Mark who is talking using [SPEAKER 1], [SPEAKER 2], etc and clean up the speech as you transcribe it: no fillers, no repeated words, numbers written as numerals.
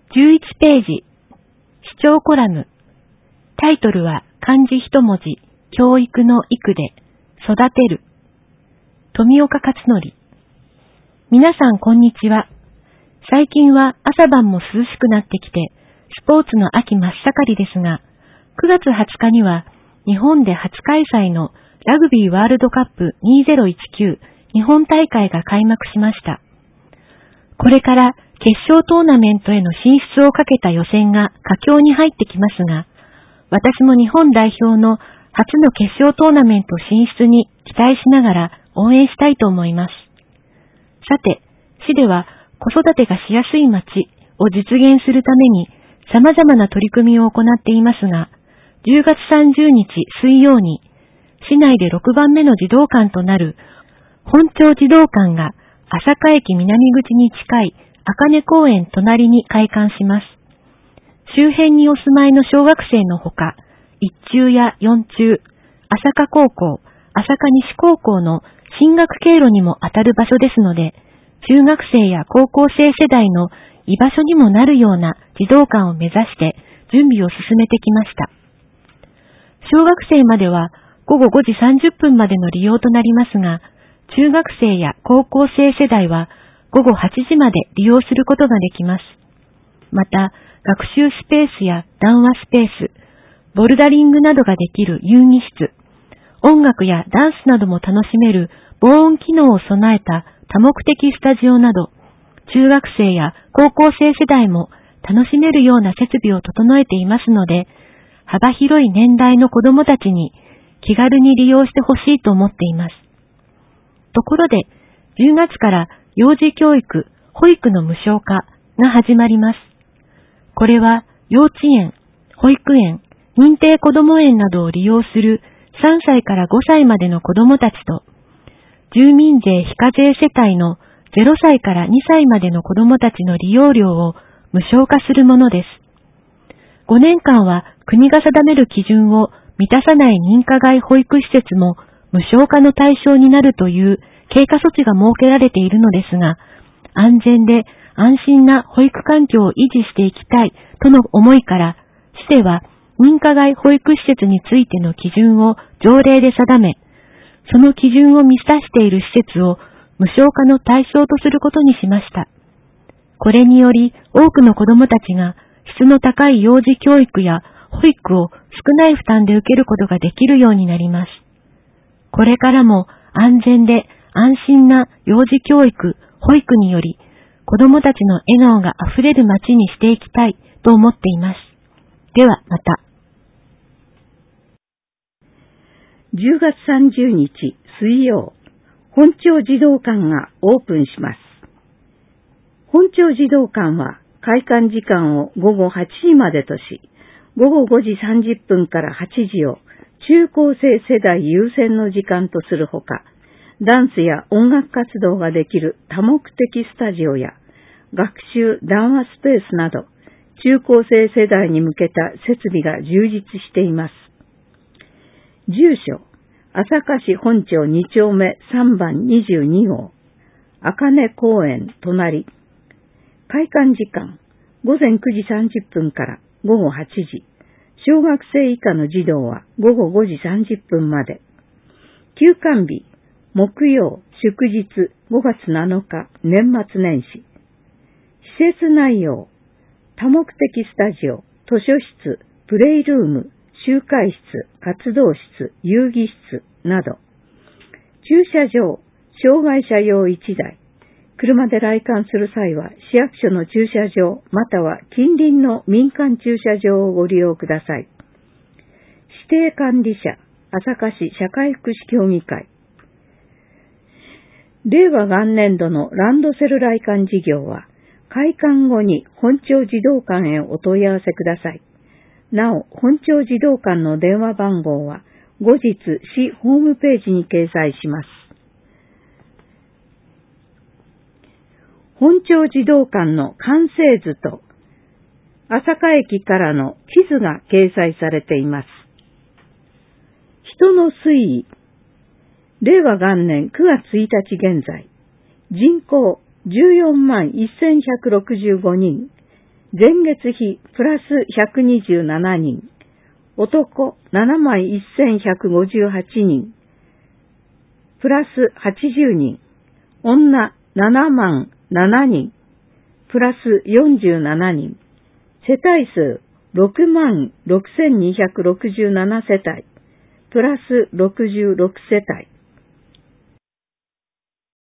[SPEAKER 1] 11ページ、視聴コラム。タイトルは漢字一文字、教育の育で、育てる。富岡勝則。皆さんこんにちは。最近は朝晩も涼しくなってきて、スポーツの秋真っ盛りですが、9月20日には日本で初開催のラグビーワールドカップ2019日本大会が開幕しました。これから決勝トーナメントへの進出をかけた予選が佳境に入ってきますが、私も日本代表の初の決勝トーナメント進出に期待しながら応援したいと思います。さて、市では子育てがしやすい街を実現するために様々な取り組みを行っていますが、10月30日水曜に市内で6番目の児童館となる本町児童館が朝霞駅南口に近い茜公園隣に開館します。周辺にお住まいの小学生のほか、1中や4中、朝霞高校、朝霞西高校の進学経路にも当たる場所ですので、中学生や高校生世代の居場所にもなるような児童館を目指して準備を進めてきました。小学生までは午後5時30分までの利用となりますが、中学生や高校生世代は午後8時まで利用することができます。また、学習スペースや談話スペース、ボルダリングなどができる遊戯室、音楽やダンスなども楽しめる防音機能を備えた多目的スタジオなど、中学生や高校生世代も楽しめるような設備を整えていますので、幅広い年代の子どもたちに気軽に利用してほしいと思っています。ところで、10月から幼児教育、保育の無償化が始まります。これは幼稚園、保育園、認定こども園などを利用する3歳から5歳までの子どもたちと、住民税非課税世帯の0歳から2歳までの子どもたちの利用料を無償化するものです。5年間は国が定める基準を満たさない認可外保育施設も無償化の対象になるという経過措置が設けられているのですが、安全で安心な保育環境を維持していきたいとの思いから、市では認可外保育施設についての基準を条例で定め、その基準を満たしている施設を無償化の対象とすることにしました。これにより多くの子どもたちが質の高い幼児教育や保育を少ない負担で受けることができるようになります。これからも安全で安心な幼児教育、保育により子どもたちの笑顔があふれる街にしていきたいと思っています。ではまた。
[SPEAKER 2] 10月30日水曜、本町児童館がオープンします。本町児童館は開館時間を午後8時までとし、午後5時30分から8時を中高生世代優先の時間とするほか、ダンスや音楽活動ができる多目的スタジオや学習談話スペースなど、中高生世代に向けた設備が充実しています。住所、朝霞市本町2丁目3番22号、茜公園隣。開館時間、午前9時30分から午後8時。小学生以下の児童は午後5時30分まで。休館日、木曜、祝日、5月7日、年末年始。施設内容、多目的スタジオ、図書室、プレイルーム、集会室、活動室、遊戯室など。駐車場、障害者用1台。車で来館する際は市役所の駐車場または近隣の民間駐車場をご利用ください。指定管理者、朝霞市社会福祉協議会。令和元年度のランドセル来館事業は、開館後に本町児童館へお問い合わせください。なお、本町児童館の電話番号は、後日市ホームページに掲載します。本町児童館の完成図と、朝霞駅からの地図が掲載されています。人の推移。令和元年9月1日現在、人口14万1165人、 前月比プラス127人、男71,158人、プラス80人、女7万7人、プラス47人、世帯数66,267世帯、プラス66世帯。